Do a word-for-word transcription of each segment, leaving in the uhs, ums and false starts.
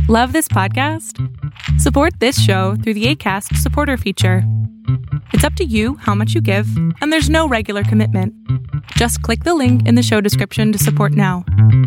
Love this podcast? Support this show through the Acast supporter feature. It's up to you how much you give, and there's no regular commitment. Just click the link in the show description to support now.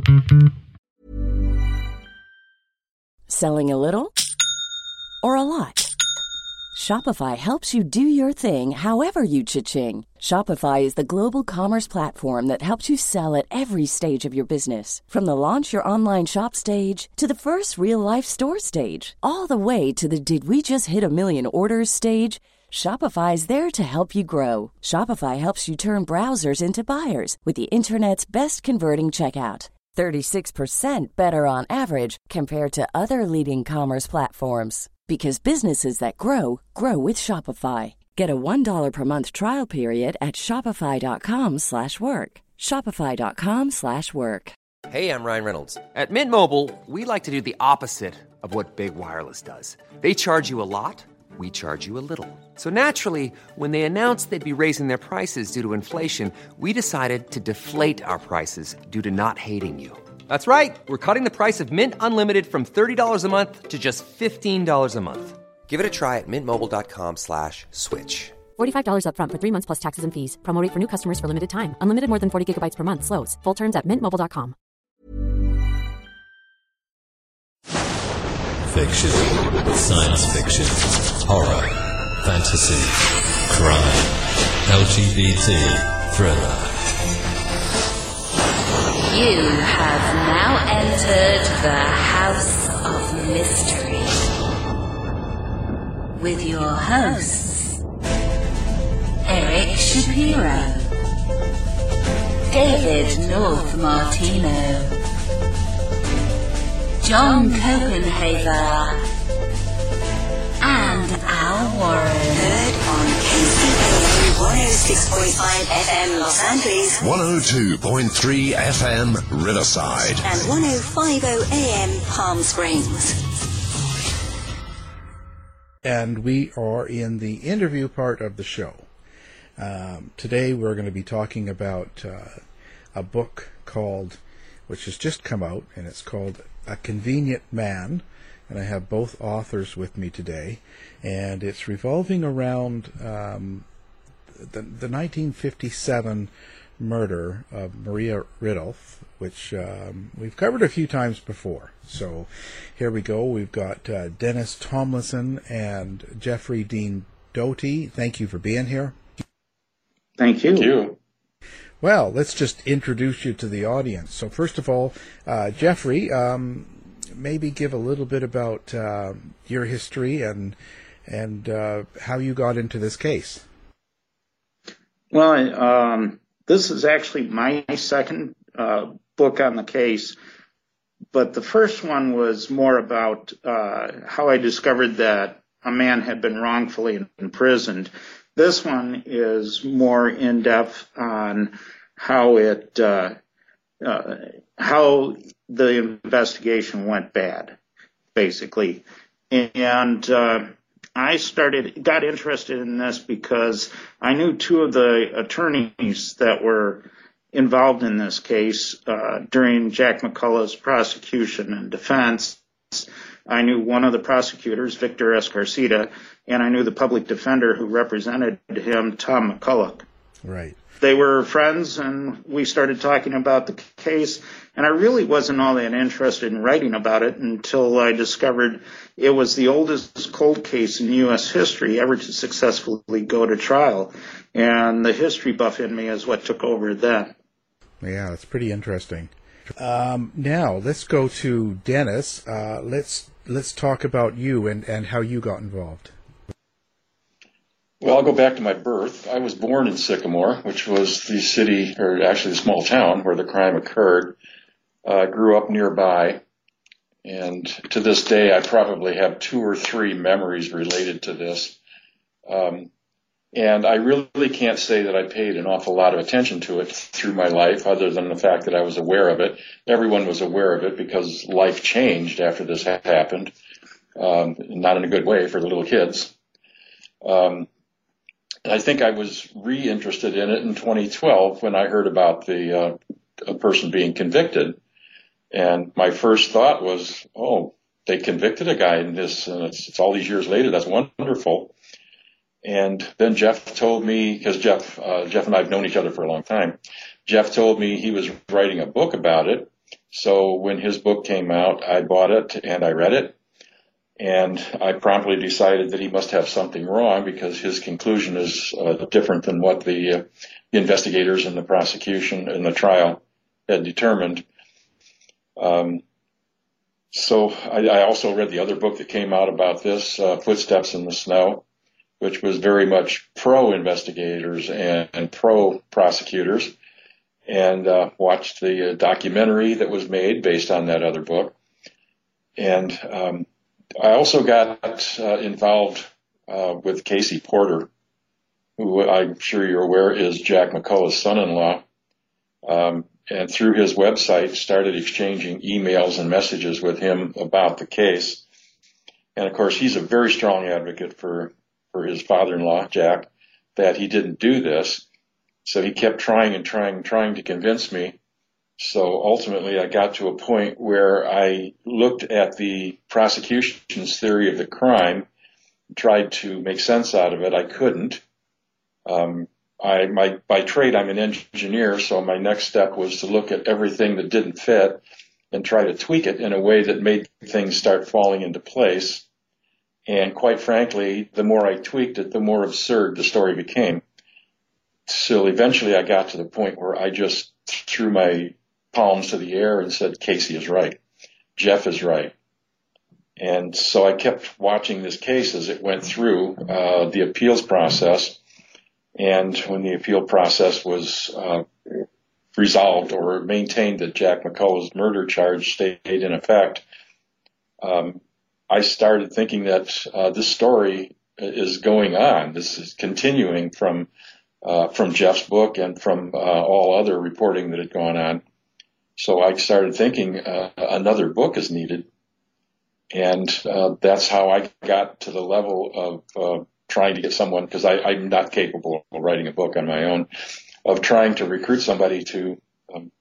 Selling a little or a lot? Shopify helps you do your thing however you cha-ching. Shopify is the global commerce platform that helps you sell at every stage of your business. From the launch your online shop stage to the first real-life store stage, all the way to the did we just hit a million orders stage. Shopify is there to help you grow. Shopify helps you turn browsers into buyers with the internet's best converting checkout. thirty-six percent better on average compared to other leading commerce platforms. Because businesses that grow, grow with Shopify. Get a one dollar per month trial period at shopify.com slash work. Shopify.com slash work. Hey, I'm Ryan Reynolds. At Mint Mobile, we like to do the opposite of what Big Wireless does. They charge you a lot, we charge you a little. So naturally, when they announced they'd be raising their prices due to inflation, we decided to deflate our prices due to not hating you. That's right. We're cutting the price of Mint Unlimited from thirty dollars a month to just fifteen dollars a month. Give it a try at mintmobile.com slash switch. forty-five dollars up front for three months plus taxes and fees. Promo rate for new customers for limited time. Unlimited more than forty gigabytes per month. Slows full terms at mint mobile dot com. Fiction, science fiction, horror, fantasy, crime, L G B T, thriller. You have now entered the House of Mystery with your hosts, Eric Shapiro, David North Martino, John Copenhaver, and Al Warren. Heard on K C P one oh six point five F M Los Angeles, one oh two point three F M Riverside, and ten fifty A M Palm Springs. And we are in the interview part of the show. Um, today we're going to be talking about uh, a book called, which has just come out, and it's called A Convenient Man. And I have both authors with me today, and it's revolving around um, the, the nineteen fifty-seven murder of Maria Ridulph, which um, we've covered a few times before. So here we go. We've got uh, Dennis Tomlinson and Jeffrey Dean Doty. Thank you for being here. Thank you. Thank you. Well, let's just introduce you to the audience. So first of all, uh, Jeffrey, um, maybe give a little bit about uh, your history and and uh, how you got into this case. Well, um, this is actually my second uh, book on the case, but the first one was more about uh, how I discovered that a man had been wrongfully imprisoned. This one is more in depth on how it uh, uh, how the investigation went bad, basically. And uh, I started, got interested in this because I knew two of the attorneys that were involved in this case uh, during Jack McCullough's prosecution and defense. I knew one of the prosecutors, Victor Escarceta, and I knew the public defender who represented him, Tom McCullough. Right. They were friends, and we started talking about the case, and I really wasn't all that interested in writing about it until I discovered it was the oldest cold case in U S history ever to successfully go to trial, and the history buff in me is what took over then. Yeah, it's pretty interesting. Um, now, let's go to Dennis. Uh, let's let's talk about you and, and how you got involved. Well, I'll go back to my birth. I was born in Sycamore, which was the city, or actually the small town where the crime occurred. I uh, grew up nearby, and to this day I probably have two or three memories related to this. Um, and I really can't say that I paid an awful lot of attention to it through my life, other than the fact that I was aware of it. Everyone was aware of it because life changed after this ha- happened, um, not in a good way for the little kids. Um, I think I was re-interested in it in twenty twelve when I heard about the uh, a person being convicted. And my first thought was, oh, they convicted a guy in this, and it's, it's all these years later. That's wonderful. And then Jeff told me, because Jeff, uh, Jeff and I have known each other for a long time. Jeff told me he was writing a book about it. So when his book came out, I bought it and I read it. And I promptly decided that he must have something wrong because his conclusion is uh, different than what the, uh, the investigators and the prosecution and the trial had determined. Um, so I, I also read the other book that came out about this, uh, Footsteps in the Snow, which was very much pro-investigators and, and pro-prosecutors, and uh, watched the uh, documentary that was made based on that other book. And um, I also got uh, involved uh, with Casey Porter, who I'm sure you're aware is Jack McCullough's son-in-law, um, and through his website started exchanging emails and messages with him about the case. And, of course, he's a very strong advocate for for his father-in-law, Jack, that he didn't do this. So he kept trying and trying and trying to convince me. So ultimately I got to a point where I looked at the prosecution's theory of the crime, tried to make sense out of it. I couldn't. Um, I, my, by trade, I'm an engineer, so my next step was to look at everything that didn't fit and try to tweak it in a way that made things start falling into place. And quite frankly, the more I tweaked it, the more absurd the story became. So eventually I got to the point where I just threw my palms to the air and said, Casey is right. Jeff is right. And so I kept watching this case as it went through uh, the appeals process. And when the appeal process was uh, resolved or maintained that Jack McCullough's murder charge stayed in effect, um, I started thinking that uh, this story is going on. This is continuing from uh, from Jeff's book and from uh, all other reporting that had gone on. So I started thinking uh, another book is needed. And uh, that's how I got to the level of uh, trying to get someone, because I'm not capable of writing a book on my own, of trying to recruit somebody to um,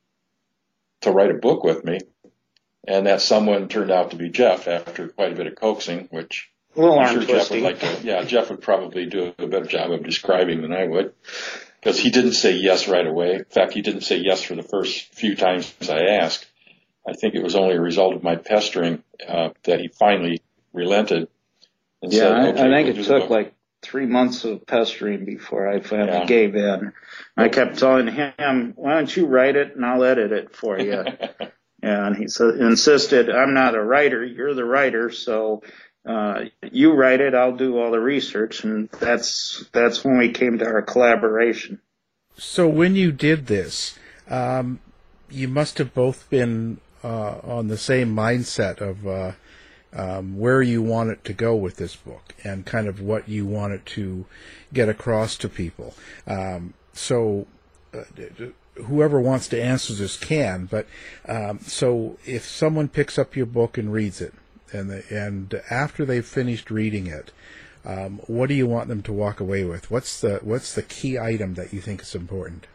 to write a book with me. And that someone turned out to be Jeff after quite a bit of coaxing, which well, I'm sure Jeff would like to. Yeah, Jeff would probably do a better job of describing than I would, because he didn't say yes right away. In fact, he didn't say yes for the first few times I asked. I think it was only a result of my pestering uh, that he finally relented. And yeah, said, I, okay, I think we'll it took like three months of pestering before I finally yeah. gave in. I kept telling him, why don't you write it and I'll edit it for you. And he so, insisted, I'm not a writer, you're the writer, so uh, you write it, I'll do all the research. And that's that's when we came to our collaboration. So when you did this, um, you must have both been uh, on the same mindset of uh, um, where you want it to go with this book and kind of what you want it to get across to people. Um, so uh, whoever wants to answer this can, but um, so if someone picks up your book and reads it, and the, and after they've finished reading it, um, what do you want them to walk away with? What's the what's the key item that you think is important?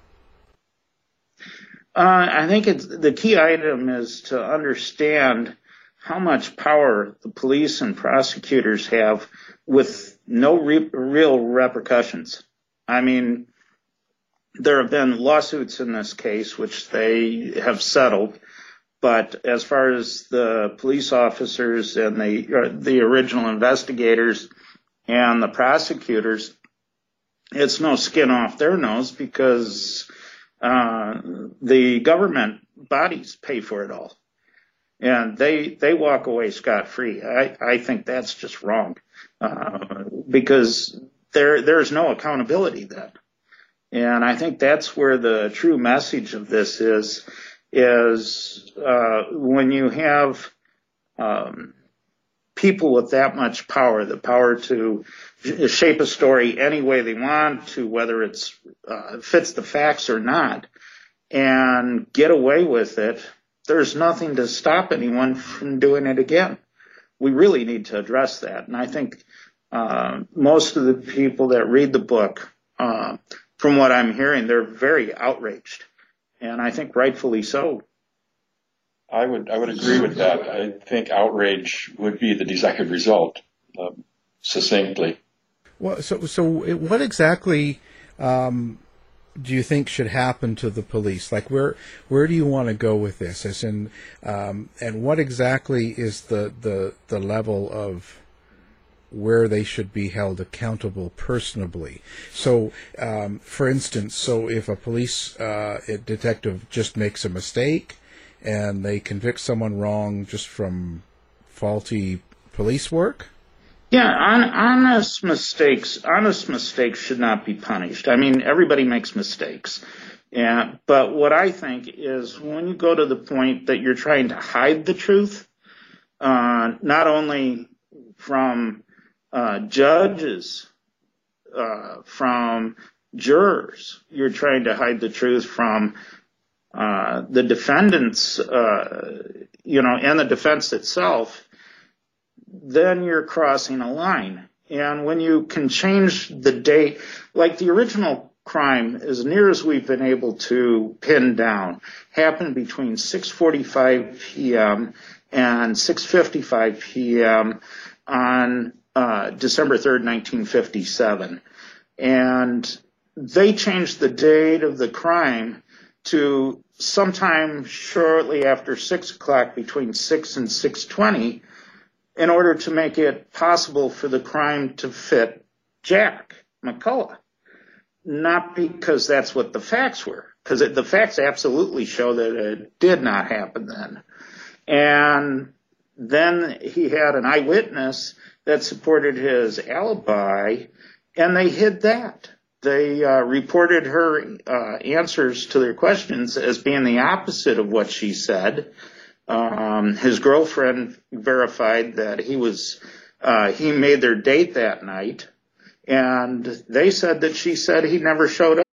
Uh, I think it's the key item is to understand how much power the police and prosecutors have with no re- real repercussions. I mean, there have been lawsuits in this case, which they have settled. But as far as the police officers and the, the original investigators and the prosecutors, it's no skin off their nose because uh, the government bodies pay for it all. And they, they walk away scot-free. I, I think that's just wrong uh, because there, there's no accountability then. And I think that's where the true message of this is, is uh, when you have um, people with that much power, the power to shape a story any way they want to, whether it's uh, fits the facts or not, and get away with it, there's nothing to stop anyone from doing it again. We really need to address that. And I think uh, most of the people that read the book, uh, from what I'm hearing, they're very outraged, and I think rightfully so. I would I would agree with that. I think outrage would be the desired result, uh, succinctly. Well, so so what exactly um, do you think should happen to the police? Like, where where do you want to go with this? As in, um, and what exactly is the, the the level of where they should be held accountable personally? So, um, for instance, so if a police uh, a detective just makes a mistake and they convict someone wrong just from faulty police work? Yeah, on, honest mistakes, honest mistakes should not be punished. I mean, everybody makes mistakes. Yeah, but what I think is when you go to the point that you're trying to hide the truth, uh, not only from uh, judges, uh, from jurors, you're trying to hide the truth from uh, the defendants, uh, you know, and the defense itself, then you're crossing a line. And when you can change the date, like the original crime, as near as we've been able to pin down, happened between six forty-five p.m. and six fifty-five p.m. on uh, December third, nineteen fifty-seven. And they changed the date of the crime to sometime shortly after six o'clock, between six and six twenty, in order to make it possible for the crime to fit Jack McCullough. Not because that's what the facts were, because the facts absolutely show that it did not happen then. And then he had an eyewitness that supported his alibi, and they hid that. They uh, reported her uh, answers to their questions as being the opposite of what she said. Um, his girlfriend verified that he was, uh, he made their date that night, and they said that she said he never showed up.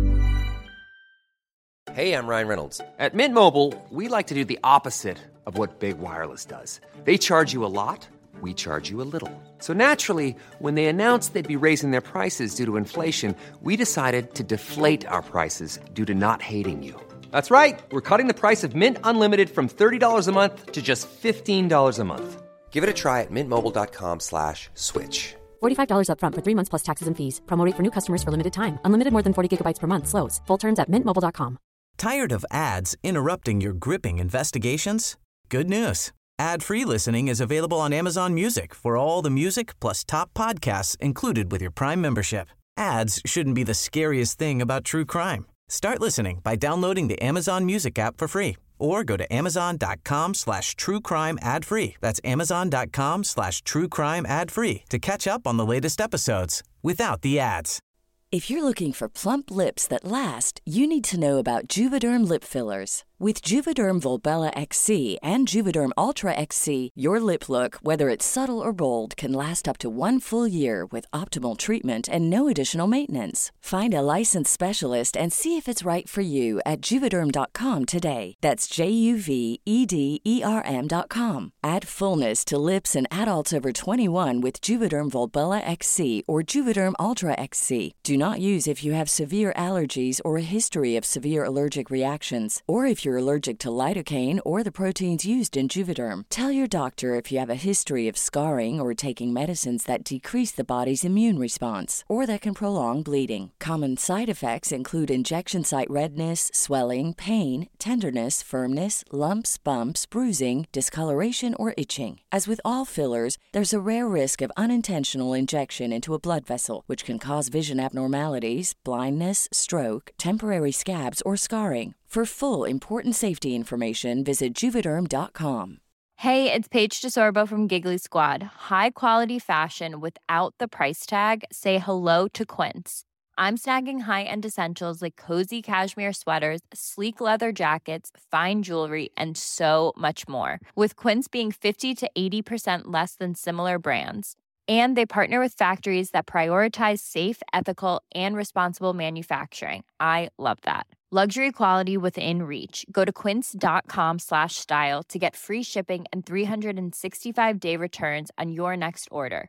Hey, I'm Ryan Reynolds. At Mint Mobile, we like to do the opposite of what Big Wireless does. They charge you a lot, we charge you a little. So naturally, when they announced they'd be raising their prices due to inflation, we decided to deflate our prices due to not hating you. That's right. We're cutting the price of Mint Unlimited from thirty dollars a month to just fifteen dollars a month. Give it a try at mintmobile.com slash switch. forty-five dollars up front for three months plus taxes and fees. Promo rate for new customers for limited time. Unlimited more than forty gigabytes per month slows. Full terms at mint mobile dot com. Tired of ads interrupting your gripping investigations? Good news. Ad-free listening is available on Amazon Music for all the music plus top podcasts included with your Prime membership. Ads shouldn't be the scariest thing about true crime. Start listening by downloading the Amazon Music app for free or go to amazon.com slash true crime ad free. That's amazon.com slash true crime ad free to catch up on the latest episodes without the ads. If you're looking for plump lips that last, you need to know about Juvederm lip fillers. With Juvederm Volbella X C and Juvederm Ultra X C, your lip look, whether it's subtle or bold, can last up to one full year with optimal treatment and no additional maintenance. Find a licensed specialist and see if it's right for you at Juvederm dot com today. That's J U V E D E R M dot com. Add fullness to lips in adults over twenty-one with Juvederm Volbella X C or Juvederm Ultra X C. Do not use if you have severe allergies or a history of severe allergic reactions, or if you're allergic to lidocaine or the proteins used in Juvederm. Tell your doctor if you have a history of scarring or taking medicines that decrease the body's immune response or that can prolong bleeding. Common side effects include injection site redness, swelling, pain, tenderness, firmness, lumps, bumps, bruising, discoloration, or itching. As with all fillers, there's a rare risk of unintentional injection into a blood vessel, which can cause vision abnormalities, blindness, stroke, temporary scabs, or scarring. For full, important safety information, visit Juvederm dot com. Hey, it's Paige DeSorbo from Giggly Squad. High quality fashion without the price tag. Say hello to Quince. I'm snagging high-end essentials like cozy cashmere sweaters, sleek leather jackets, fine jewelry, and so much more. With Quince being fifty to eighty percent less than similar brands. And they partner with factories that prioritize safe, ethical, and responsible manufacturing. I love that. Luxury quality within reach. Go to quince.com slash style to get free shipping and three sixty-five day returns on your next order.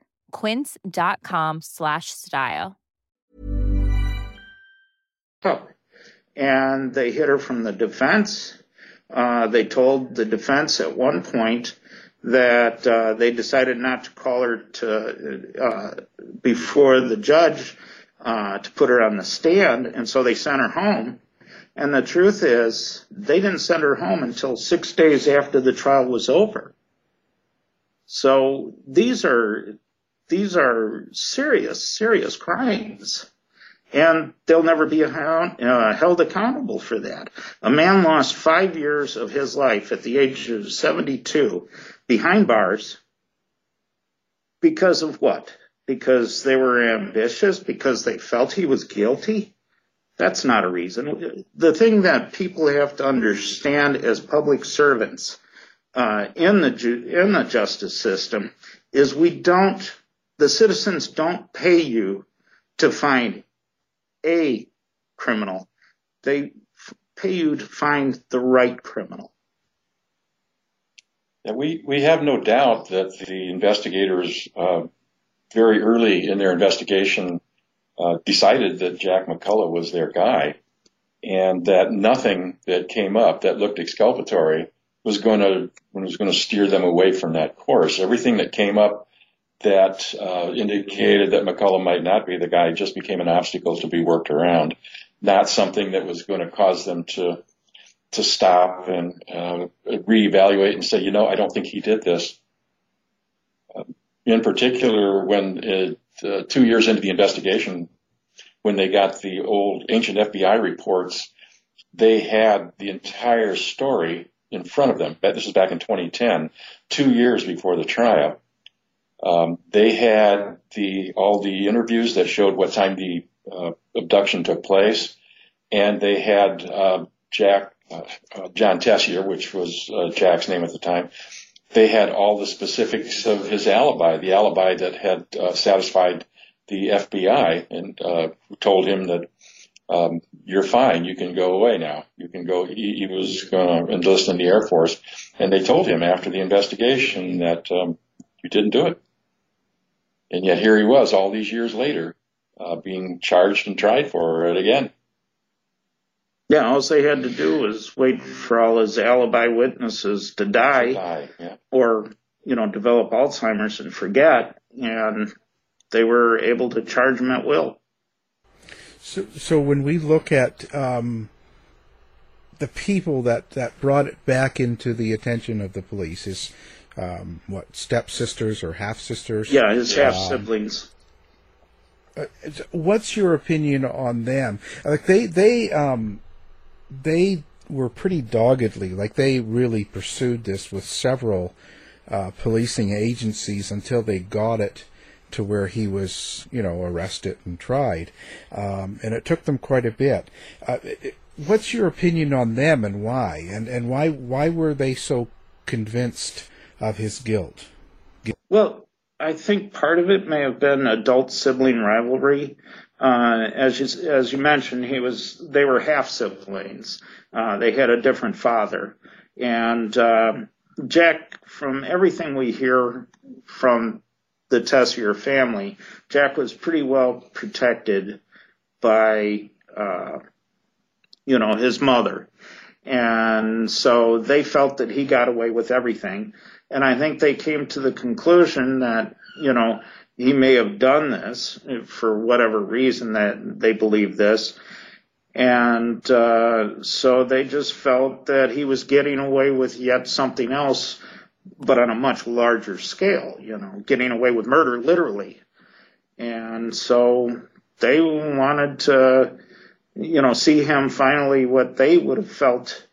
Quince.com slash style. And they hit her from the defense, Uh, they told the defense at one point that uh, they decided not to call her to uh, before the judge uh, to put her on the stand, and so they sent her home. And the truth is, they didn't send her home until six days after the trial was over. So these are these are serious, serious crimes, and they'll never be uh, held accountable for that. A man lost five years of his life at the age of seventy-two behind bars because of what? Because they were ambitious, because they felt he was guilty? That's not a reason. The thing that people have to understand as public servants uh, in the ju- in the justice system is we don't, the citizens don't pay you to find a criminal. They f- pay you to find the right criminal. Yeah, we, we have no doubt that the investigators uh, very early in their investigation uh, decided that Jack McCullough was their guy, and that nothing that came up that looked exculpatory was going to was going to steer them away from that course. Everything that came up that uh, indicated that McCullough might not be the guy just became an obstacle to be worked around, not something that was going to cause them to to stop and uh, reevaluate and say, you know, I don't think he did this. Uh, in particular, when it, uh, two years into the investigation, when they got the old ancient F B I reports, they had the entire story in front of them. This is back in twenty ten, two years before the trial. Um, they had the all the interviews that showed what time the uh, abduction took place, and they had uh, Jack uh, uh, John Tessier, which was uh, Jack's name at the time. They had all the specifics of his alibi, the alibi that had uh, satisfied the F B I, and uh, told him that um, you're fine, you can go away now. You can go. He, he was going to enlist in the Air Force, and they told him after the investigation that um, you didn't do it. And yet here he was all these years later, uh, being charged and tried for it again. Yeah, all they had to do was wait for all his alibi witnesses to die, To die, yeah. or, you know, develop Alzheimer's and forget, and they were able to charge him at will. So, so when we look at um, the people that, that brought it back into the attention of the police, is um, what, stepsisters or half-sisters? Yeah, his Um, half-siblings. Uh, what's your opinion on them? Like they, they, um, they were pretty doggedly, like they really pursued this with several uh, policing agencies until they got it to where he was, you know, arrested and tried. Um, and it took them quite a bit. Uh, what's your opinion on them and why? And and why why were they so convinced of his guilt? Well, I think part of it may have been adult sibling rivalry. Uh, as you, as you mentioned, he was, they were half siblings. Uh, they had a different father. And, uh, Jack, from everything we hear from the Tessier family, Jack was pretty well protected by, uh, you know, his mother. And so they felt that he got away with everything. And I think they came to the conclusion that, you know, he may have done this for whatever reason that they believe this. And uh, so they just felt that he was getting away with yet something else, but on a much larger scale, you know, getting away with murder, literally. And so they wanted to, you know, see him finally what they would have felt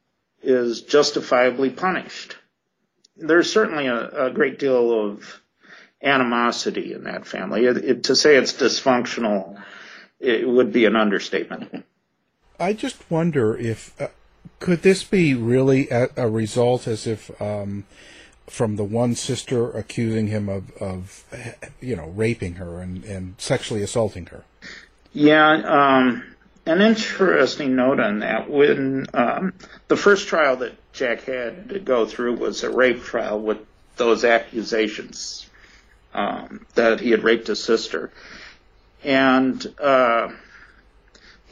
is justifiably punished. There's certainly a, a great deal of animosity in that family. It, it, to say it's dysfunctional, it would be an understatement. I just wonder if, uh, could this be really a, a result as if um, from the one sister accusing him of, of you know, raping her and, and sexually assaulting her? Yeah, um, an interesting note on that. When um, the first trial that Jack had to go through was a rape trial with those accusations um, that he had raped his sister. And uh,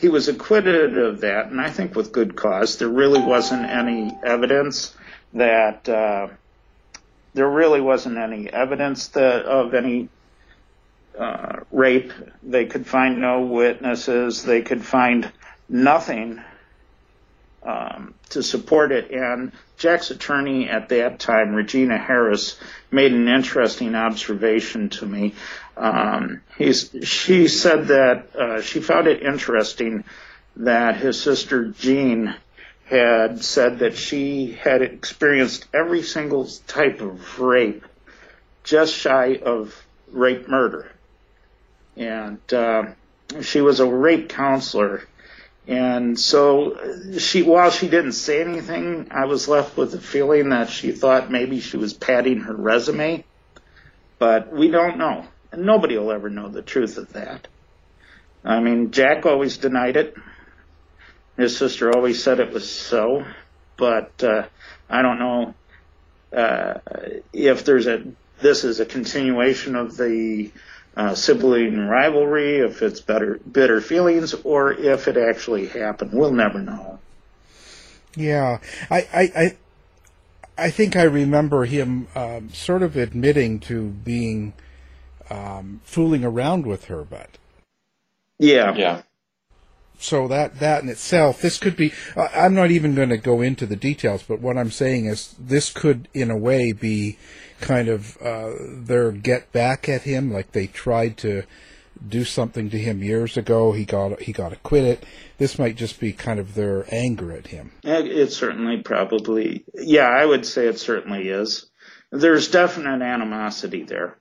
he was acquitted of that, and I think with good cause. There really wasn't any evidence that uh, there really wasn't any evidence that of any uh, rape. They could find no witnesses. They could find nothing um, to support it. And Jack's attorney at that time, Regina Harris, made an interesting observation to me. Um, he's, she said that uh, she found it interesting that his sister Jean had said that she had experienced every single type of rape, just shy of rape murder. And uh, she was a rape counselor. And so she, while she didn't say anything, I was left with the feeling that she thought maybe she was padding her resume. But we don't know. And nobody will ever know the truth of that. I mean, Jack always denied it. His sister always said it was so. But uh, I don't know uh, if there's a, this is a continuation of the uh, sibling rivalry, if it's better, bitter feelings, or if it actually happened. We'll never know. Yeah, I, I, I, I think I remember him um, sort of admitting to being um, fooling around with her, but yeah, yeah. So that that in itself, this could be. Uh, I'm not even going to go into the details, but what I'm saying is, this could, in a way, be kind of uh, their get back at him, like they tried to do something to him years ago. He got he got acquitted. This might just be kind of their anger at him. It, it certainly probably, yeah, I would say it certainly is. There's definite animosity there.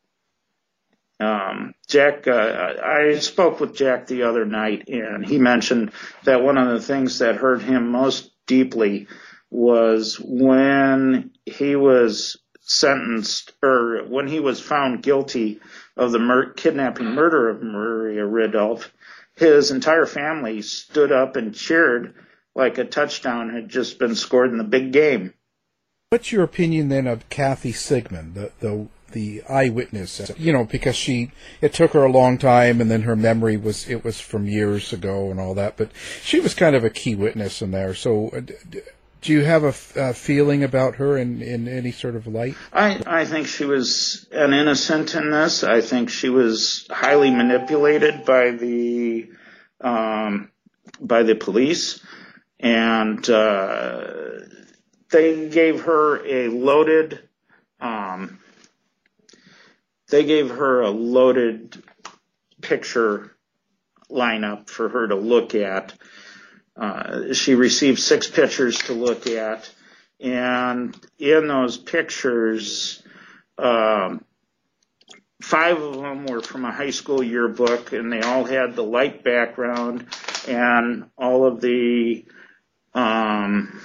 Um, Jack, uh, I spoke with Jack the other night, and he mentioned that one of the things that hurt him most deeply was when he was sentenced, or when he was found guilty of the mur- kidnapping murder of Maria Ridolph. His entire family stood up and cheered like a touchdown had just been scored in the big game. What's your opinion then of Kathy Sigmund, the the the eyewitness? You know, because she, it took her a long time, and then her memory was, it was from years ago and all that, but she was kind of a key witness in there. So uh, do you have a, a feeling about her in, in any sort of light? I, I think she was an innocent in this. I think she was highly manipulated by the um, by the police, and uh, they gave her a loaded um, they gave her a loaded picture lineup for her to look at. Uh, she received six pictures to look at, and in those pictures, um, five of them were from a high school yearbook, and they all had the light background, and all of the um,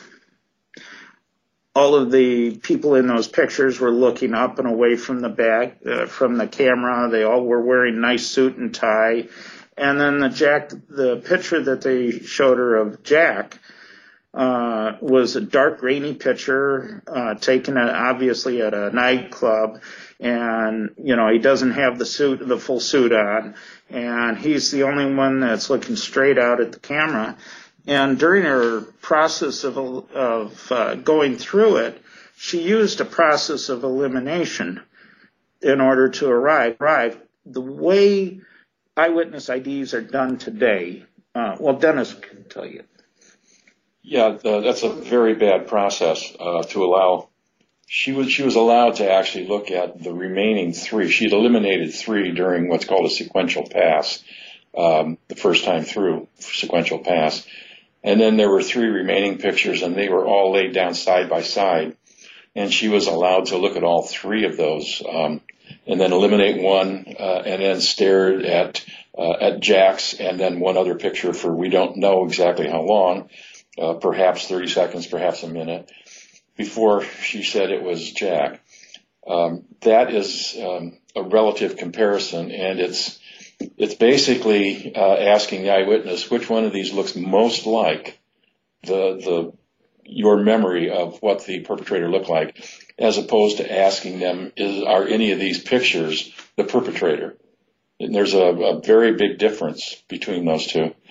all of the people in those pictures were looking up and away from the back, uh, from the camera. They all were wearing nice suit and tie. And then the Jack, the picture that they showed her of Jack uh, was a dark, rainy picture uh, taken at, obviously at a nightclub, and you know he doesn't have the suit, the full suit on, and he's the only one that's looking straight out at the camera. And during her process of of uh, going through it, she used a process of elimination in order to arrive. arrive. The way eyewitness I Ds are done today. Uh, well, Dennis can tell you. Yeah, the, that's a very bad process uh, to allow. She was she was allowed to actually look at the remaining three. She'd eliminated three during what's called a sequential pass, um, the first time through sequential pass, and then there were three remaining pictures, and they were all laid down side by side, and she was allowed to look at all three of those. Um, and then eliminate one, uh, and then stare at uh, at Jack's, and then one other picture for we don't know exactly how long, uh, perhaps thirty seconds, perhaps a minute, before she said it was Jack. Um, that is um, a relative comparison, and it's it's basically uh, asking the eyewitness which one of these looks most like the the your memory of what the perpetrator looked like, as opposed to asking them, is, are any of these pictures the perpetrator? And there's a, a very big difference between those two.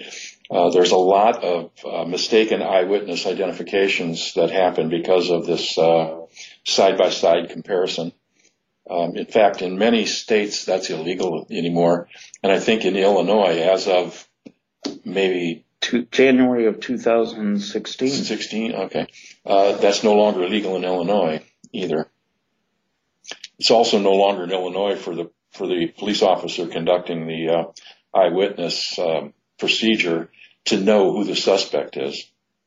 Uh, there's a lot of uh, mistaken eyewitness identifications that happen because of this uh, side-by-side comparison. Um, in fact, in many states, that's illegal anymore. And I think in Illinois, as of maybe to January of two thousand sixteen. sixteen, okay. Uh, that's no longer illegal in Illinois either. It's also no longer in Illinois for the for the police officer conducting the uh, eyewitness um, procedure to know who the suspect is.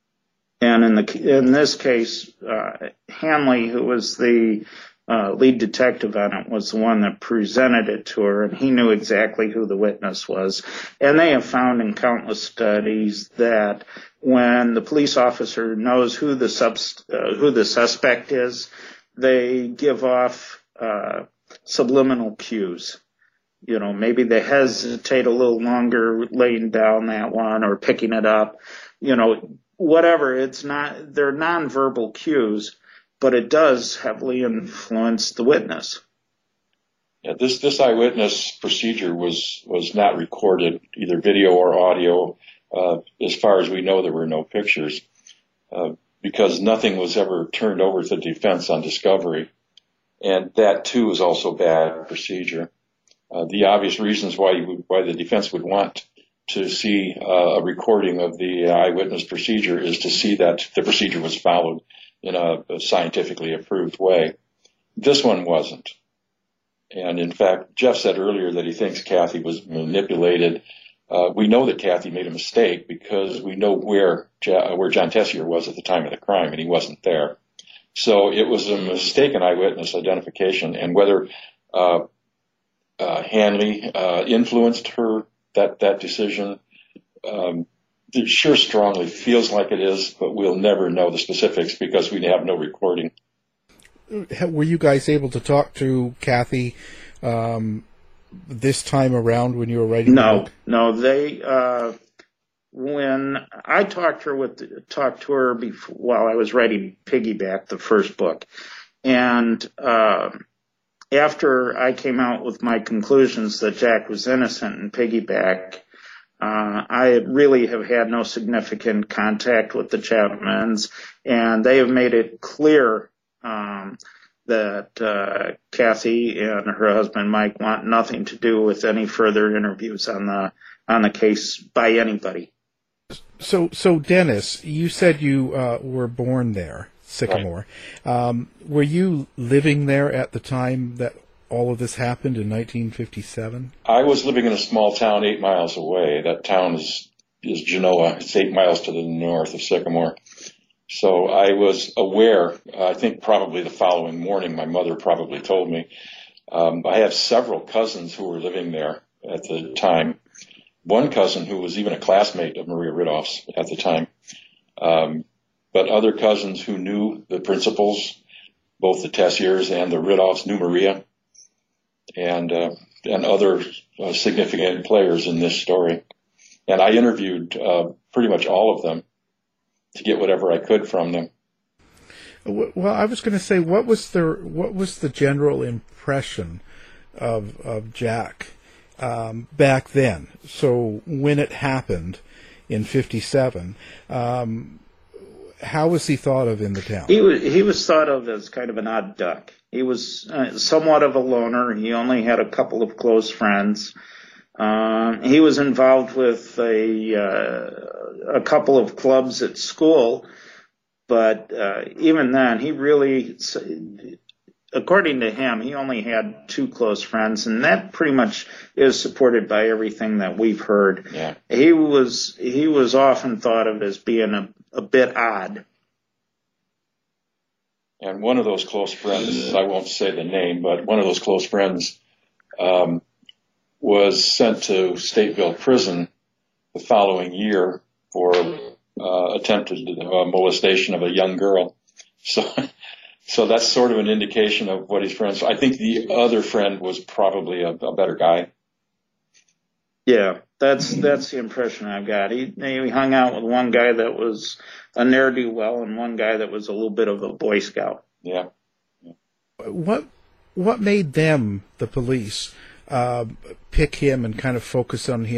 And in the in this case, uh, Hanley, who was the uh, lead detective on it, was the one that presented it to her, and he knew exactly who the witness was. And they have found in countless studies that when the police officer knows who the subs, uh, who the suspect is, they give off uh, subliminal cues. You know, maybe they hesitate a little longer laying down that one or picking it up. You know, whatever. It's not, they're nonverbal cues, but it does heavily influence the witness. Yeah, this, this eyewitness procedure was, was not recorded, either video or audio. Uh, as far as we know, there were no pictures, uh, because nothing was ever turned over to the defense on discovery. And that too is also bad procedure. Uh, the obvious reasons why you would, why the defense would want to see uh, a recording of the eyewitness procedure is to see that the procedure was followed in a, a scientifically approved way. This one wasn't. And in fact, Jeff said earlier that he thinks Kathy was manipulated. Uh, we know that Kathy made a mistake because we know where ja- where John Tessier was at the time of the crime, and he wasn't there. So it was a mistaken eyewitness identification, and whether uh, uh, Hanley uh, influenced her that that decision, um, it sure strongly feels like it is, but we'll never know the specifics because we have no recording. Were you guys able to talk to Kathy um, this time around when you were writing no, the book? No, they. Uh, when I talked to her with talked to her before, while I was writing Piggyback, the first book, and uh, after I came out with my conclusions that Jack was innocent in Piggyback, uh, I really have had no significant contact with the Chapmans, and they have made it clear um, that uh, Kathy and her husband Mike want nothing to do with any further interviews on the on the case by anybody. So, so Dennis, you said you uh, were born there, Sycamore. Right. Um, were you living there at the time that all of this happened in nineteen fifty-seven? I was living in a small town eight miles away. That town is is Genoa. It's eight miles to the north of Sycamore. So I was aware, I think probably the following morning, my mother probably told me. Um, I have several cousins who were living there at the time. One cousin who was even a classmate of Maria Ridolph's at the time. Um, but other cousins who knew the principals, both the Tessiers and the Ridolphs knew Maria, and uh, and other uh, significant players in this story. And I interviewed uh, pretty much all of them to get whatever I could from them. Well, I was going to say, what was the what was the general impression of of Jack um, back then? So when it happened in fifty-seven, um, how was he thought of in the town? He was he was thought of as kind of an odd duck. He was uh, somewhat of a loner. He only had a couple of close friends. Um, he was involved with a uh, a couple of clubs at school, but uh, even then, he really, according to him, he only had two close friends, and that pretty much is supported by everything that we've heard. Yeah. He was he was often thought of as being a, a bit odd. And one of those close friends, I won't say the name, but one of those close friends um, was sent to Stateville Prison the following year for uh, attempted uh, molestation of a young girl. So, so that's sort of an indication of what his friends. I think the other friend was probably a, a better guy. Yeah, that's that's the impression I've got. He, he hung out with one guy that was a ne'er-do-well and one guy that was a little bit of a Boy Scout. Yeah. yeah. What what made them, the police, uh, pick him and kind of focus on him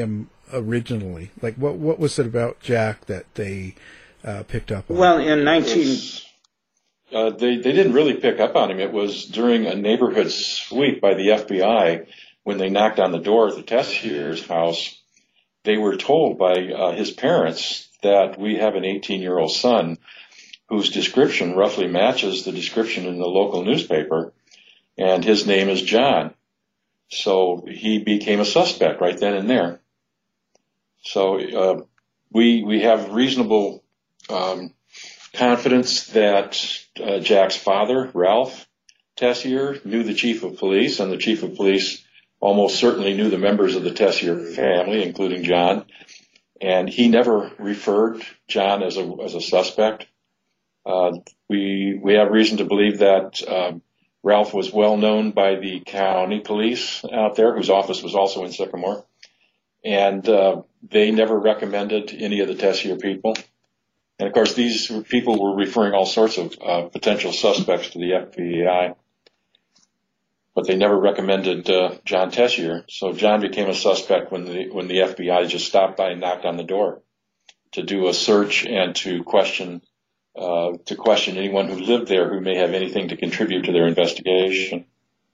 originally? Like, what what was it about Jack that they uh, picked up on? Well, in nineteen... Was, uh, they, they didn't really pick up on him. It was during a neighborhood sweep by the F B I when they knocked on the door at the Tessier's house. They were told by uh, his parents that we have an eighteen-year-old son whose description roughly matches the description in the local newspaper, and his name is John. So he became a suspect right then and there. So uh, we we have reasonable um, confidence that uh, Jack's father, Ralph Tessier, knew the chief of police, and the chief of police almost certainly knew the members of the Tessier family, including John, and he never referred John as a as a suspect. Uh, we we have reason to believe that um, Ralph was well known by the county police out there, whose office was also in Sycamore, and uh, they never recommended any of the Tessier people. And of course, these people were referring all sorts of uh, potential suspects to the F B I. But they never recommended uh, John Tessier. So John became a suspect when the when the F B I just stopped by and knocked on the door to do a search and to question uh, to question anyone who lived there who may have anything to contribute to their investigation.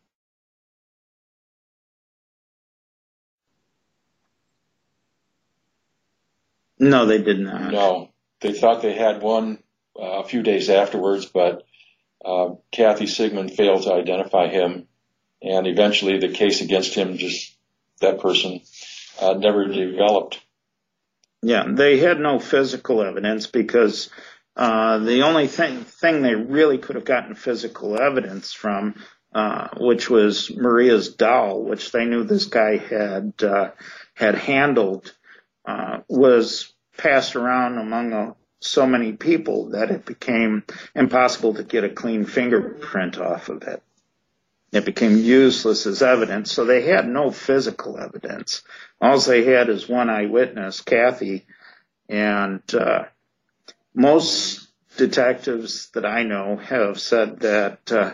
No, they did not. No, they thought they had one uh, a few days afterwards, but uh, Kathy Sigmund failed to identify him. And eventually the case against him, just that person, uh, never developed. Yeah, they had no physical evidence because uh, the only thing, thing they really could have gotten physical evidence from, uh, which was Maria's doll, which they knew this guy had uh, had handled, uh, was passed around among uh, so many people that it became impossible to get a clean fingerprint off of it. It became useless as evidence, so they had no physical evidence. All they had is one eyewitness, Kathy, and uh, most detectives that I know have said that, uh,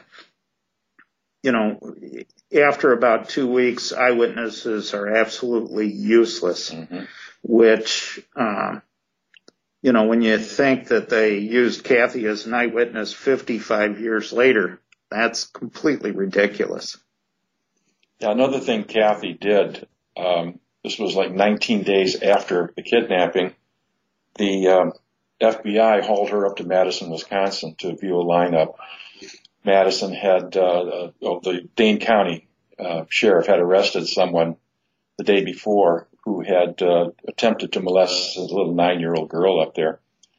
you know, after about two weeks, eyewitnesses are absolutely useless, mm-hmm. which, um, you know, when you think that they used Kathy as an eyewitness fifty-five years later, that's completely ridiculous. Yeah, another thing Kathy did, um, this was like nineteen days after the kidnapping, the um, F B I hauled her up to Madison, Wisconsin to view a lineup. Madison had, uh, uh, oh, the Dane County uh, sheriff had arrested someone the day before who had uh, attempted to molest a little nine-year-old girl up there.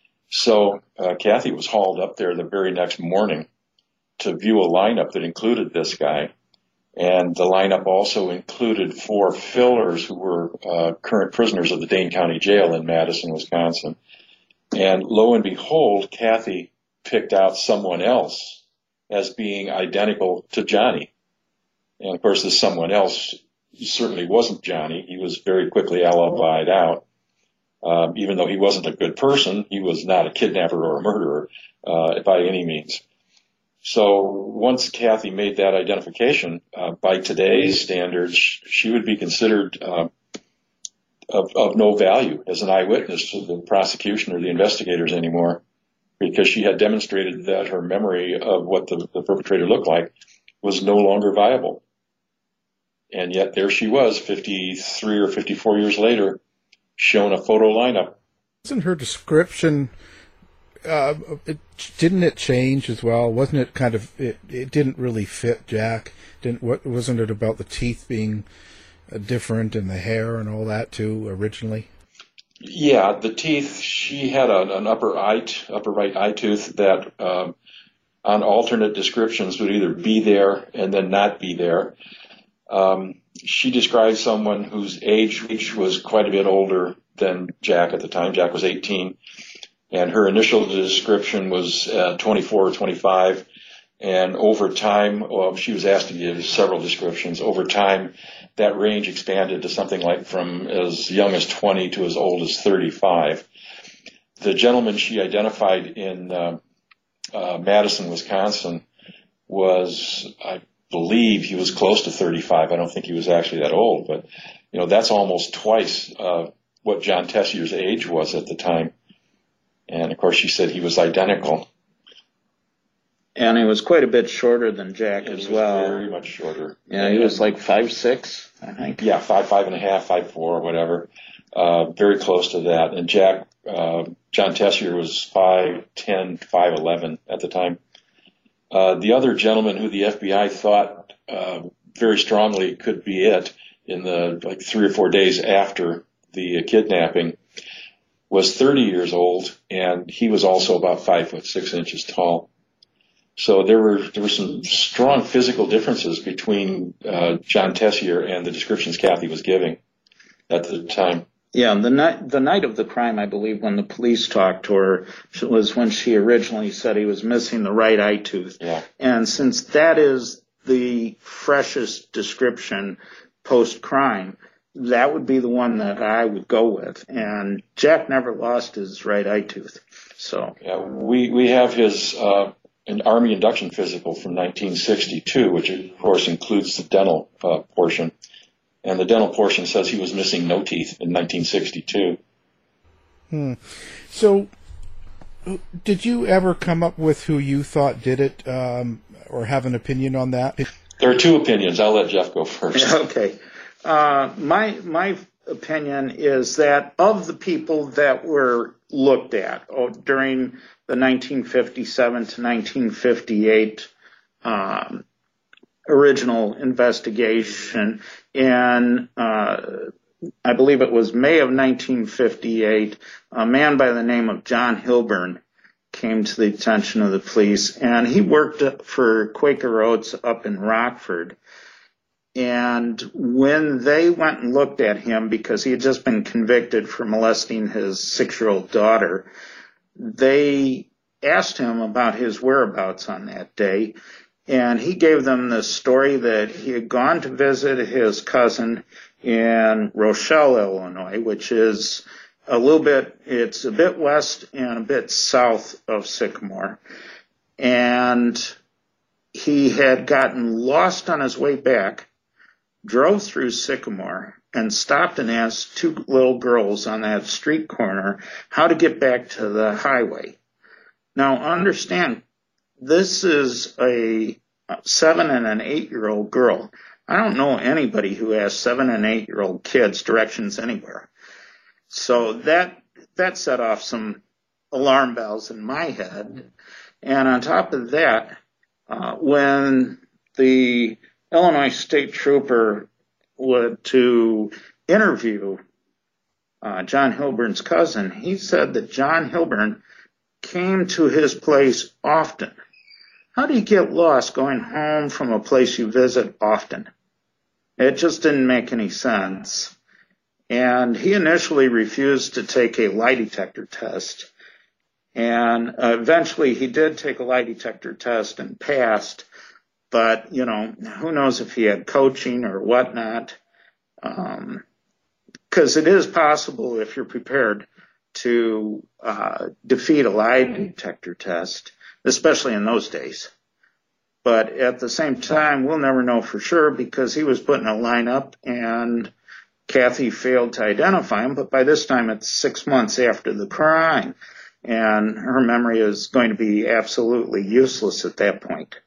So uh, Kathy was hauled up there the very next morning to view a lineup that included this guy. And the lineup also included four fillers who were uh, current prisoners of the Dane County Jail in Madison, Wisconsin. And lo and behold, Kathy picked out someone else as being identical to Johnny. And of course, this someone else certainly wasn't Johnny. He was very quickly alibied out. Um, even though he wasn't a good person, he was not a kidnapper or a murderer uh, by any means. So once Kathy made that identification, uh, by today's standards, she would be considered uh, of, of no value as an eyewitness to the prosecution or the investigators anymore, because she had demonstrated that her memory of what the, the perpetrator looked like was no longer viable. And yet there she was, fifty-three or fifty-four years later, shown a photo lineup. Isn't her description... Uh, it, didn't it change as well? Wasn't it kind of, it, it didn't really fit Jack? Didn't, what, wasn't it about the teeth being uh, different and the hair and all that too originally? Yeah, the teeth, she had a, an upper eye, upper right eye tooth that um, on alternate descriptions would either be there and then not be there. Um, she described someone whose age, age was quite a bit older than Jack at the time. Jack was eighteen. And her initial description was uh, twenty-four or twenty-five. And over time, well, she was asked to give several descriptions. Over time, that range expanded to something like from as young as twenty to as old as thirty-five. The gentleman she identified in uh, uh, Madison, Wisconsin, was, I believe he was close to thirty-five. I don't think he was actually that old, but, you know, that's almost twice uh, what John Tessier's age was at the time. And, of course, she said he was identical. And he was quite a bit shorter than Jack yeah, as he was well. Very much shorter. Yeah, he was like five six, I think. Yeah, five five and a half, five four, whatever. Uh, very close to that. And Jack, uh, John Tessier was five ten, five eleven at the time. Uh, the other gentleman who the F B I thought uh, very strongly could be it in the like three or four days after the kidnapping was thirty years old, and he was also about five foot six inches tall. So there were there were some strong physical differences between uh, John Tessier and the descriptions Kathy was giving at the time. Yeah, the night the night of the crime, I believe, when the police talked to her, was when she originally said he was missing the right eye tooth. Yeah. And since that is the freshest description post-crime, that would be the one that I would go with. And Jack never lost his right eye tooth. So yeah, we we have his uh, an Army induction physical from nineteen sixty-two, which of course includes the dental uh, portion. And the dental portion says he was missing no teeth in nineteen sixty-two. Hmm. So, did you ever come up with who you thought did it, um, or have an opinion on that? There are two opinions. I'll let Jeff go first. Okay. Uh, my my opinion is that of the people that were looked at oh, during the nineteen fifty-seven to nineteen fifty-eight um, original investigation, and uh, I believe it was May of nineteen fifty-eight, a man by the name of John Hilburn came to the attention of the police, and he worked for Quaker Oats up in Rockford. And when they went and looked at him, because he had just been convicted for molesting his six-year-old daughter, they asked him about his whereabouts on that day. And he gave them the story that he had gone to visit his cousin in Rochelle, Illinois, which is a little bit, it's a bit west and a bit south of Sycamore. And he had gotten lost on his way back, drove through Sycamore, and stopped and asked two little girls on that street corner how to get back to the highway. Now, understand, this is a seven and an eight-year-old girl. I don't know anybody who has seven and eight-year-old kids directions anywhere. So that that set off some alarm bells in my head. And on top of that, uh, when the Illinois State Trooper would to interview uh, John Hilburn's cousin, he said that John Hilburn came to his place often. How do you get lost going home from a place you visit often? It just didn't make any sense. And he initially refused to take a lie detector test. And uh, eventually he did take a lie detector test and passed. But, you know, who knows if he had coaching or whatnot. Um, 'cause it is possible, if you're prepared, to uh, defeat a lie detector test, especially in those days. But at the same time, we'll never know for sure because he was put in a lineup and Kathy failed to identify him. But by this time, it's six months after the crime, and her memory is going to be absolutely useless at that point.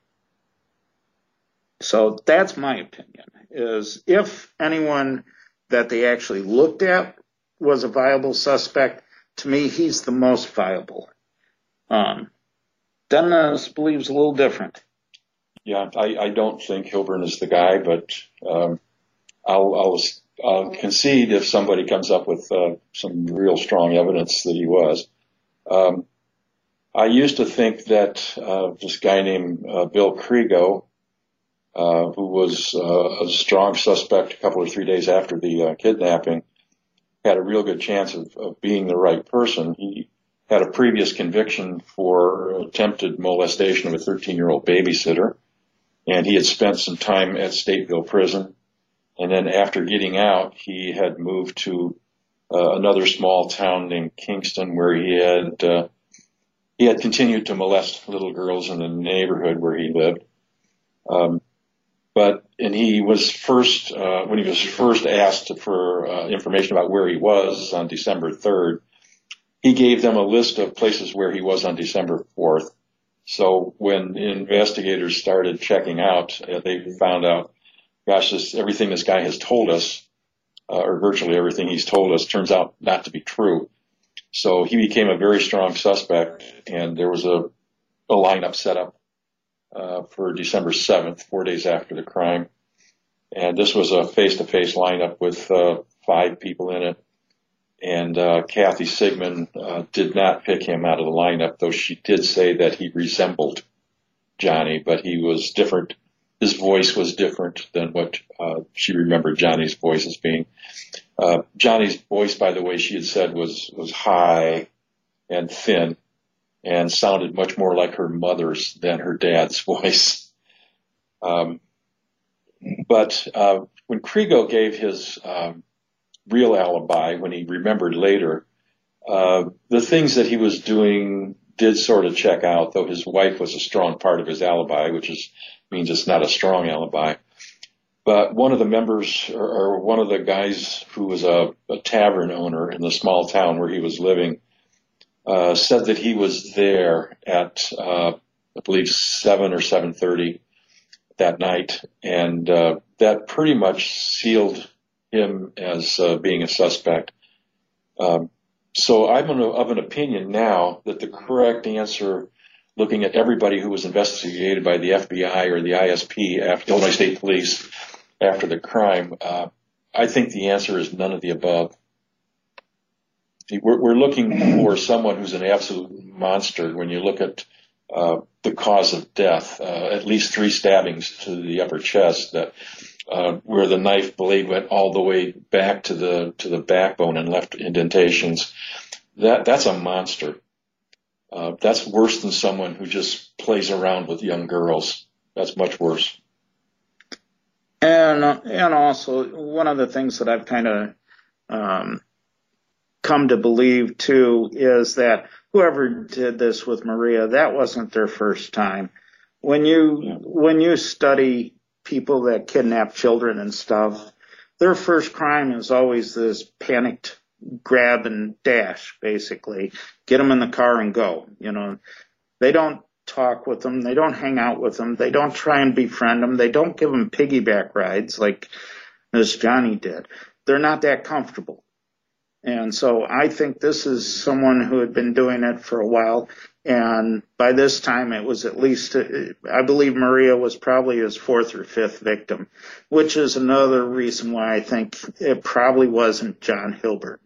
So that's my opinion, is if anyone that they actually looked at was a viable suspect, to me, he's the most viable. Um, Dennis believes a little different. Yeah, I, I don't think Hilburn is the guy, but um, I'll, I'll, I'll concede if somebody comes up with uh, some real strong evidence that he was. Um, I used to think that uh, this guy named uh, Bill Kriego, uh, who was uh, a strong suspect a couple or three days after the uh, kidnapping, had a real good chance of, of being the right person. He had a previous conviction for attempted molestation of a thirteen-year-old babysitter, and he had spent some time at Stateville Prison. And then after getting out, he had moved to uh, another small town named Kingston, where he had uh, he had continued to molest little girls in the neighborhood where he lived. Um, But, and he was first, uh, when he was first asked for uh, information about where he was on December third, he gave them a list of places where he was on December fourth. So when investigators started checking out, uh, they found out, gosh, this, everything this guy has told us, uh, or virtually everything he's told us, turns out not to be true. So he became a very strong suspect, and there was a, a lineup set up uh, for December seventh, four days after the crime. And this was a face-to-face lineup with uh, five people in it. And uh, Kathy Sigmund uh, did not pick him out of the lineup, though she did say that he resembled Johnny, but he was different. His voice was different than what uh, she remembered Johnny's voice as being. Uh, Johnny's voice, by the way, she had said was, was high and thin and sounded much more like her mother's than her dad's voice. Um, but uh, when Krigo gave his um, real alibi, when he remembered later, uh, the things that he was doing did sort of check out, though his wife was a strong part of his alibi, which is means it's not a strong alibi. But one of the members, or, or one of the guys who was a, a tavern owner in the small town where he was living, uh, said that he was there at, uh, I believe, seven or seven thirty that night, and uh, that pretty much sealed him as uh, being a suspect. Um, so I'm of an opinion now that the correct answer, looking at everybody who was investigated by the F B I or the I S P, after Illinois State Police, after the crime, uh, I think the answer is none of the above. We're, we're looking for someone who's an absolute monster. When you look at uh, the cause of death, uh, at least three stabbings to the upper chest, that uh, where the knife blade went all the way back to the to the backbone and left indentations. That that's a monster. Uh, that's worse than someone who just plays around with young girls. That's much worse. And and also, one of the things that I've kind of um, come to believe, too, is that whoever did this with Maria, that wasn't their first time. When you yeah. when you study people that kidnap children and stuff, their first crime is always this panicked grab and dash, basically. Get them in the car and go. You know, they don't talk with them. They don't hang out with them. They don't try and befriend them. They don't give them piggyback rides like this Johnny did. They're not that comfortable. And so I think this is someone who had been doing it for a while. And by this time, it was at least, I believe Maria was probably his fourth or fifth victim, which is another reason why I think it probably wasn't John Hilbert.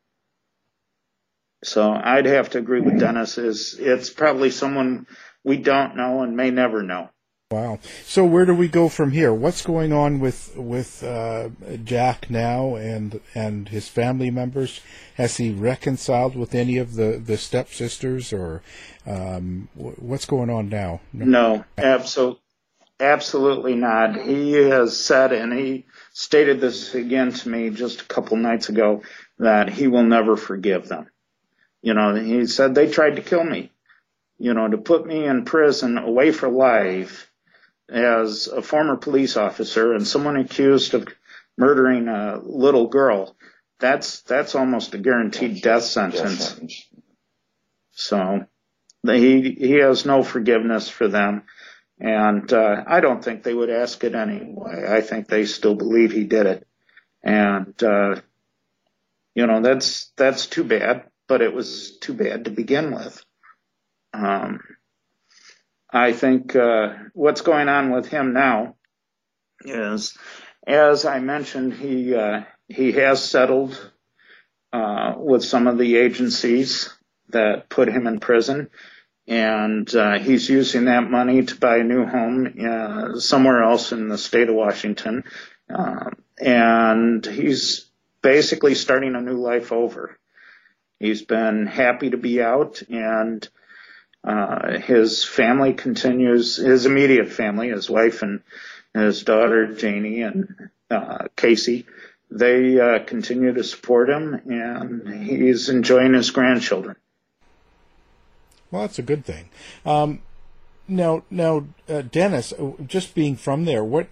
So I'd have to agree with Dennis. Is it's probably someone we don't know and may never know. Wow. So where do we go from here? What's going on with with uh, Jack now and and his family members? Has he reconciled with any of the, the stepsisters, or um, what's going on now? No, no absolutely, absolutely not. He has said, and he stated this again to me just a couple nights ago, that he will never forgive them. You know, he said they tried to kill me, you know, to put me in prison away for life as a former police officer and someone accused of murdering a little girl. That's that's almost a guaranteed death sentence. Death sentence. So he he has no forgiveness for them, and uh, I don't think they would ask it anyway. I think they still believe he did it, and uh, you know that's that's too bad. But it was too bad to begin with. Um, I think uh, what's going on with him now is, as I mentioned, he uh, he has settled uh, with some of the agencies that put him in prison, and uh, he's using that money to buy a new home uh, somewhere else in the state of Washington, uh, and he's basically starting a new life over. He's been happy to be out, and uh, his family continues, his immediate family, his wife and his daughter, Janie, and uh, Casey, they uh, continue to support him, and he's enjoying his grandchildren. Well, that's a good thing. Um, now, now, uh, Dennis, just being from there, what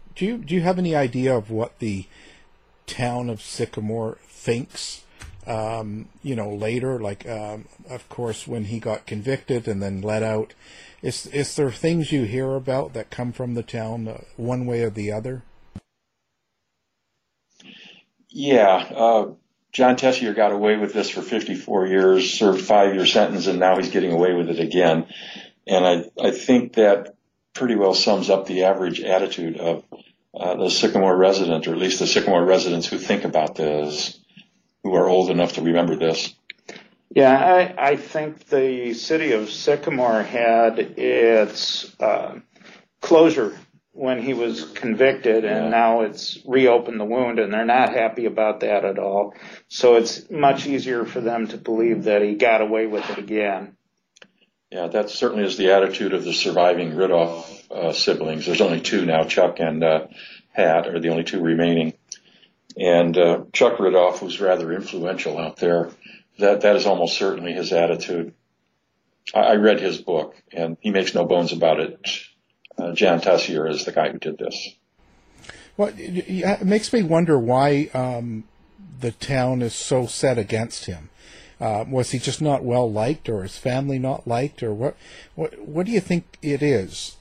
do you do you have any idea of what the town of Sycamore thinks? Um, you know, later, like um, of course, when he got convicted and then let out, is is there things you hear about that come from the town, uh, one way or the other? Yeah, uh, John Tessier got away with this for fifty-four years, served five-year sentence, and now he's getting away with it again. And I, I think that pretty well sums up the average attitude of uh, the Sycamore resident, or at least the Sycamore residents who think about this, who are old enough to remember this. Yeah, I, I think the city of Sycamore had its uh, closure when he was convicted, and yeah. now it's reopened the wound, and they're not happy about that at all. So it's much easier for them to believe that he got away with it again. Yeah, that certainly is the attitude of the surviving Ridulph uh, siblings. There's only two now, Chuck and uh, Pat are the only two remaining. And uh, Chuck Ridulph was rather influential out there. That that is almost certainly his attitude. I, I read his book, and he makes no bones about it. Uh, John Tessier is the guy who did this. Well, it makes me wonder why um, the town is so set against him. Uh, was he just not well liked, or his family not liked, or what? What? What do you think it is?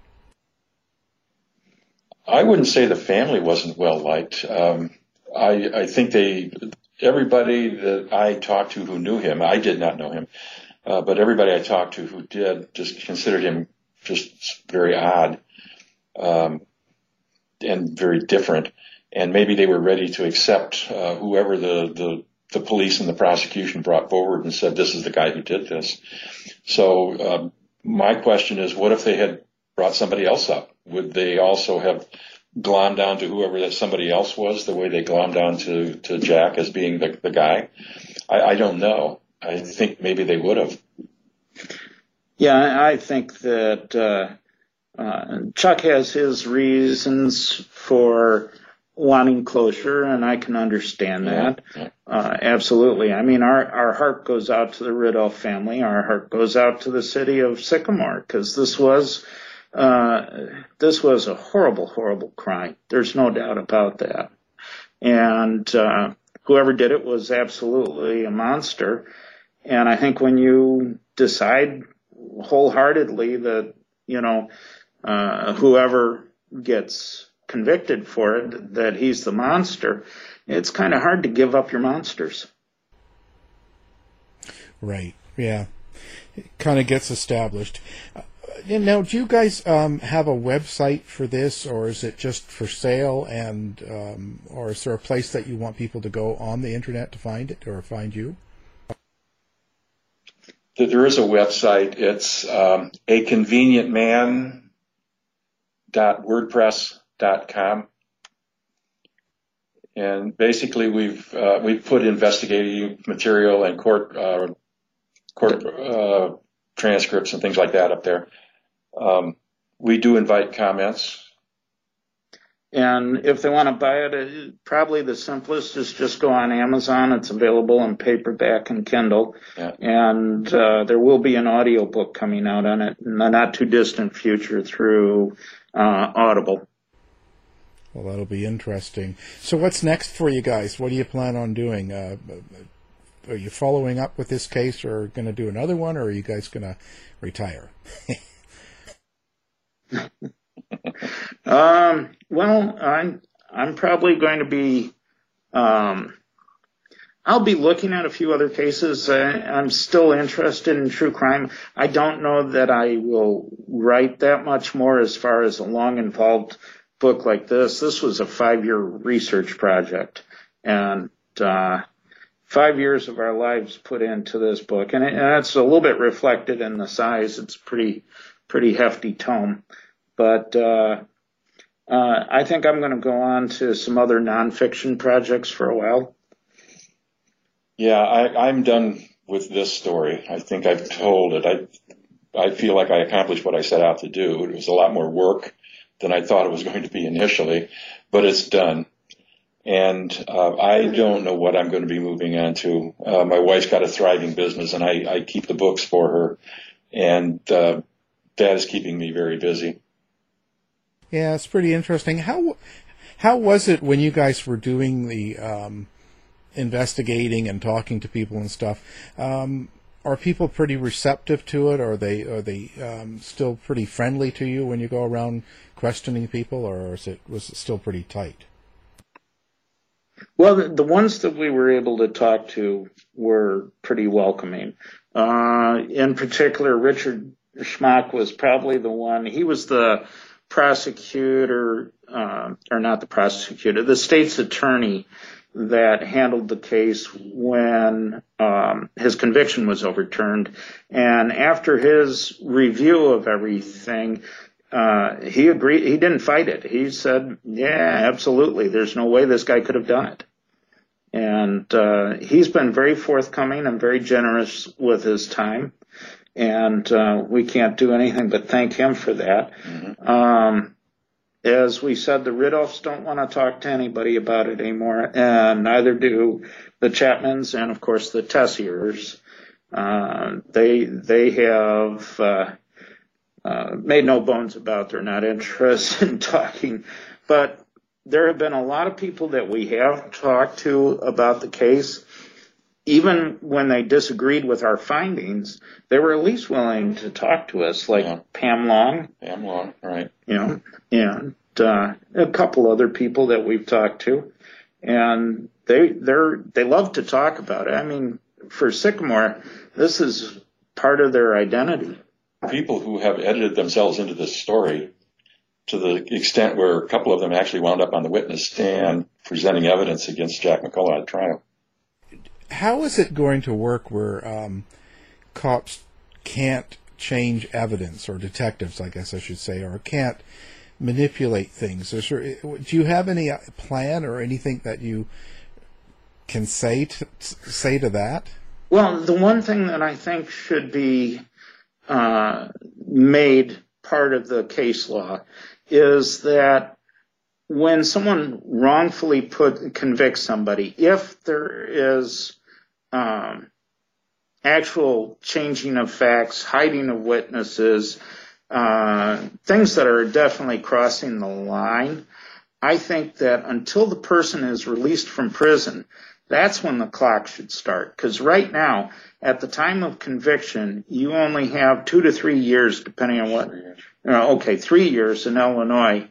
I wouldn't say the family wasn't well liked. Um, I, I think they, everybody that I talked to who knew him, I did not know him, uh, but everybody I talked to who did just considered him just very odd, um, and very different. And maybe they were ready to accept uh, whoever the, the the police and the prosecution brought forward and said, this is the guy who did this. So um, my question is, what if they had brought somebody else up? Would they also have glommed down to whoever that somebody else was the way they glommed down to, to Jack as being the, the guy? I, I don't know. I think maybe they would have. Yeah, I think that uh, uh, Chuck has his reasons for wanting closure, and I can understand that. Yeah. Uh, absolutely. I mean, our, our heart goes out to the Ridulph family. Our heart goes out to the city of Sycamore, because this was uh, this was a horrible, horrible crime. There's no doubt about that. And uh, whoever did it was absolutely a monster. And I think when you decide wholeheartedly that, you know, uh, whoever gets convicted for it, that he's the monster, it's kind of hard to give up your monsters. Right. Yeah. It kind of gets established. Uh, now, do you guys um, have a website for this, or is it just for sale, and um, or is there a place that you want people to go on the internet to find it or find you? There is a website. It's um, a convenient man dot wordpress dot com, and basically we've uh, we've put investigative material and court uh, court uh, transcripts and things like that up there. Um, we do invite comments. And if they want to buy it, it, probably the simplest is just go on Amazon. It's available in paperback and Kindle. Yeah. And uh, there will be an audio book coming out on it in the not too distant future through uh, Audible. Well, that'll be interesting. So what's next for you guys? What do you plan on doing? Uh, are you following up with this case, or going to do another one, or are you guys going to retire? um, well, I'm I'm probably going to be. Um, I'll be looking at a few other cases. I, I'm still interested in true crime. I don't know that I will write that much more as far as a long, involved book like this. This was a five-year research project, and uh, five years of our lives put into this book, and, it, and it's a little bit reflected in the size. It's pretty, pretty hefty tome, but uh, uh, I think I'm going to go on to some other nonfiction projects for a while. Yeah, I, I'm done with this story. I think I've told it. I, I feel like I accomplished what I set out to do. It was a lot more work than I thought it was going to be initially, but it's done. And uh, I don't know what I'm going to be moving on to. Uh, my wife's got a thriving business, and I, I keep the books for her, and uh, that is keeping me very busy. Yeah, it's pretty interesting. How how was it when you guys were doing the um, investigating and talking to people and stuff? Um, are people pretty receptive to it? Are they are they um, still pretty friendly to you when you go around questioning people, or is it was it still pretty tight? Well, the, the ones that we were able to talk to were pretty welcoming. Uh, in particular, Richard Schmock was probably the one. He was the prosecutor, uh, or not the prosecutor, the state's attorney that handled the case when um, his conviction was overturned. And after his review of everything, uh, he agreed. He didn't fight it. He said, yeah, absolutely. There's no way this guy could have done it. And uh, he's been very forthcoming and very generous with his time. And uh, we can't do anything but thank him for that. Mm-hmm. Um, as we said, the Ridolfs don't want to talk to anybody about it anymore, and neither do the Chapmans and, of course, the Tessiers. Uh, they they have uh, uh, made no bones about they're not interested in talking. But there have been a lot of people that we have talked to about the case. Even when they disagreed with our findings, they were at least willing to talk to us, like yeah. Pam Long. Pam Long, right. You know, and uh, a couple other people that we've talked to. And they they're they love to talk about it. I mean, for Sycamore, this is part of their identity. People who have edited themselves into this story to the extent where a couple of them actually wound up on the witness stand presenting evidence against Jack McCullough at trial. How is it going to work where um, cops can't change evidence, or detectives, I guess I should say, or can't manipulate things? Is there, do you have any plan or anything that you can say to, say to that? Well, the one thing that I think should be uh, made part of the case law is that when someone wrongfully put convicts somebody, if there is um, actual changing of facts, hiding of witnesses, uh, things that are definitely crossing the line, I think that until the person is released from prison, that's when the clock should start. Because right now, at the time of conviction, you only have two to three years, depending on what, you know, okay, three years in Illinois,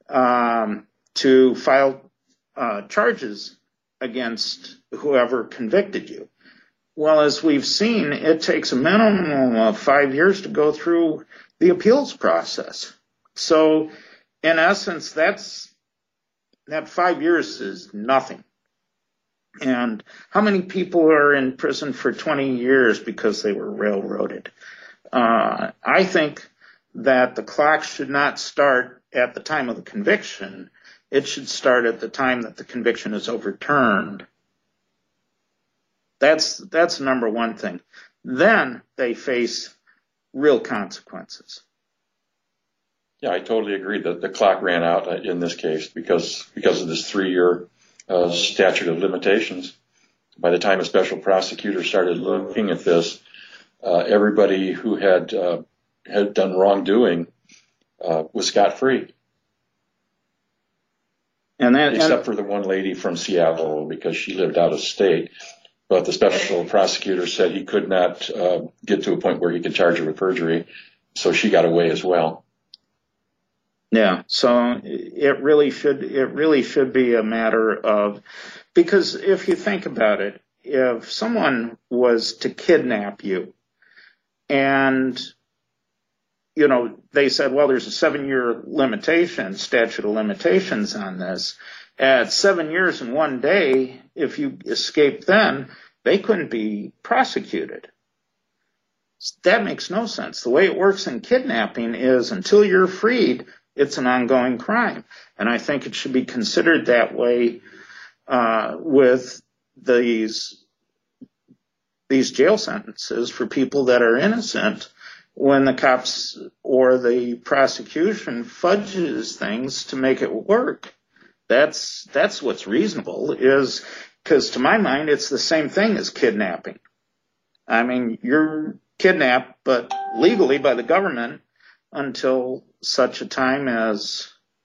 um, to file uh, charges against whoever convicted you. Well, as we've seen, it takes a minimum of five years to go through the appeals process. So, in essence, that's that five years is nothing. And how many people are in prison for twenty years because they were railroaded? Uh, I think that the clock should not start at the time of the conviction. It should start at the time that the conviction is overturned. That's that's number one thing. Then they face real consequences. Yeah, I totally agree that the clock ran out in this case because because of this three-year uh, statute of limitations. By the time a special prosecutor started looking at this, uh, everybody who had uh, had done wrongdoing uh, was scot-free. And that, Except and, for the one lady from Seattle because she lived out of state. But the special prosecutor said he could not uh, get to a point where he could charge her with perjury, so she got away as well. Yeah, so it really should it really should be a matter of, because if you think about it, if someone was to kidnap you and, you know, they said, well, there's a seven-year limitation, statute of limitations on this. At seven years and one day, if you escape then, they couldn't be prosecuted. That makes no sense. The way it works in kidnapping is until you're freed, it's an ongoing crime. And I think it should be considered that way uh, with these these jail sentences for people that are innocent, when the cops or the prosecution fudges things to make it work. That's that's what's reasonable, is because to my mind it's the same thing as kidnapping. I mean, you're kidnapped, but legally by the government until such a time as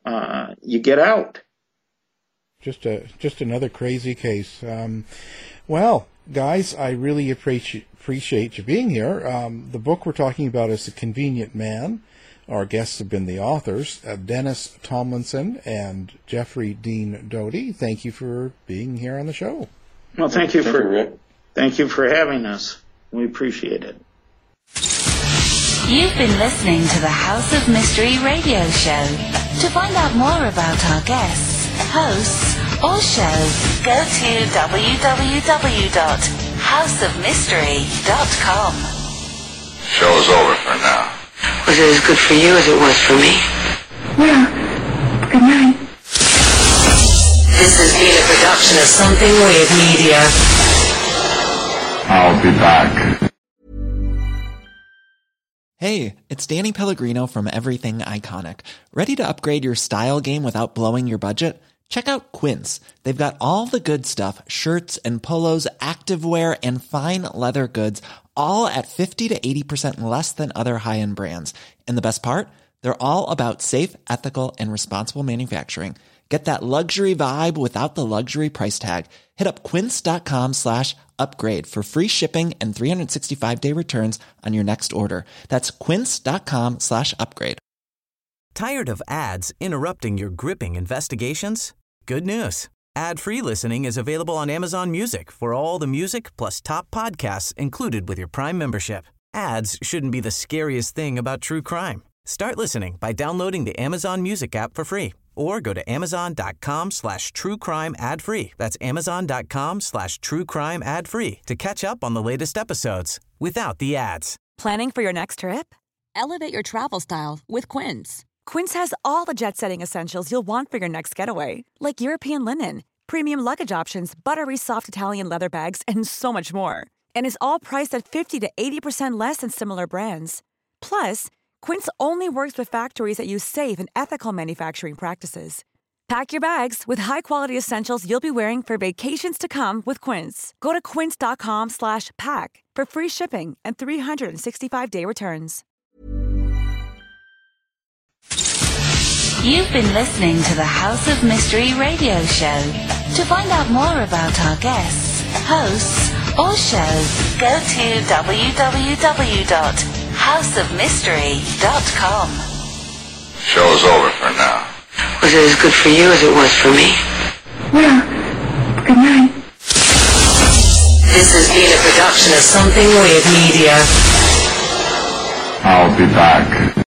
uh, you get out. Just a just another crazy case. Um, well, guys, I really appreciate appreciate you being here. Um, the book we're talking about is The Convenient Man. Our guests have been the authors, uh, Dennis Tomlinson and Jeffrey Dean Doty. Thank you for being here on the show. Well, thank you for thank you for having us. We appreciate it. You've been listening to the House of Mystery radio show. To find out more about our guests, hosts, or show, go to w w w dot house of mystery dot com. Show's over for now. Was it as good for you as it was for me? Well, good night. This has been a production of Something Weird Media. I'll be back. Hey, it's Danny Pellegrino from Everything Iconic. Ready to upgrade your style game without blowing your budget? Check out Quince. They've got all the good stuff, shirts and polos, activewear, and fine leather goods, all at fifty to eighty percent less than other high-end brands. And the best part? They're all about safe, ethical, and responsible manufacturing. Get that luxury vibe without the luxury price tag. Hit up quince.com slash upgrade for free shipping and three sixty-five day returns on your next order. That's quince.com slash upgrade. Tired of ads interrupting your gripping investigations? Good news. Ad-free listening is available on Amazon Music for all the music plus top podcasts included with your Prime membership. Ads shouldn't be the scariest thing about true crime. Start listening by downloading the Amazon Music app for free or go to amazon.com slash true crime ad free. That's amazon.com slash true crime ad free to catch up on the latest episodes without the ads. Planning for your next trip? Elevate your travel style with Quince. Quince has all the jet-setting essentials you'll want for your next getaway, like European linen, premium luggage options, buttery soft Italian leather bags, and so much more. And is all priced at fifty to eighty percent less than similar brands. Plus, Quince only works with factories that use safe and ethical manufacturing practices. Pack your bags with high-quality essentials you'll be wearing for vacations to come with Quince. Go to quince.com slash pack for free shipping and three sixty-five day returns. You've been listening to the House of Mystery radio show. To find out more about our guests, hosts, or show, go to w w w dot house of mystery dot com. Show's over for now. Was it as good for you as it was for me? Well, good night. This has been a production of Something Weird Media. I'll be back.